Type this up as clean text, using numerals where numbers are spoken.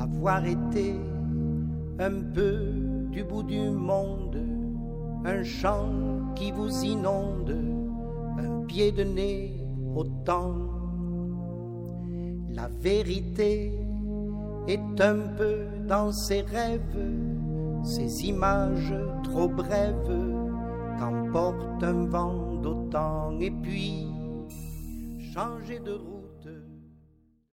avoir été un peu du bout du monde, un chant qui vous inonde, un pied de nez au temps. La vérité est un peu dans ces rêves, ces images trop brèves qu'emporte un vent d'autant. Et puis changer de route.